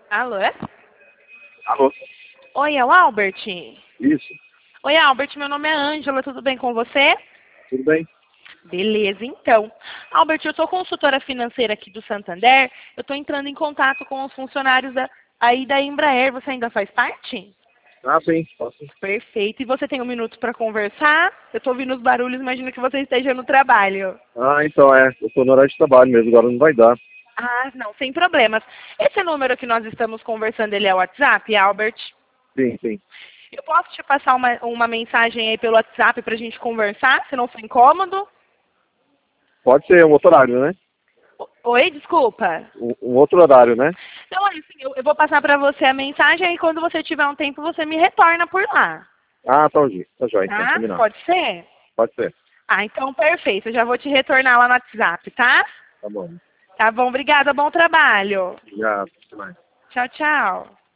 Alô? É? Alô? Oi, é o Albert? Isso, Oi, Albert, meu nome é Ângela, tudo bem com você? tudo bem? Beleza, então. Albert, eu sou consultora financeira aqui do Santander. Eu estou entrando em contato com os funcionários aí da Embraer. Você ainda faz parte? Ah, sim, posso. Perfeito. E você tem um minuto para conversar? Eu estou ouvindo os barulhos, imagino que você esteja no trabalho. Ah, então eu tô no horário de trabalho mesmo, agora não vai dar. Ah, não, sem problemas. Esse número que nós estamos conversando, ele é o WhatsApp, Albert? Sim, sim. Eu posso te passar uma mensagem aí pelo WhatsApp para a gente conversar, se não for incômodo? Pode ser um outro horário, né? Oi, desculpa. Um outro horário, né? Então, assim, eu vou passar para você a mensagem e quando você tiver um tempo, você me retorna por lá. Ah, tá jóia, então, Tá? combinado. Pode ser? Pode ser. Ah, então perfeito. Eu já vou te retornar lá no WhatsApp, tá? Tá bom. Tá bom, obrigada. Bom trabalho. Obrigado. Até mais. Tchau, tchau.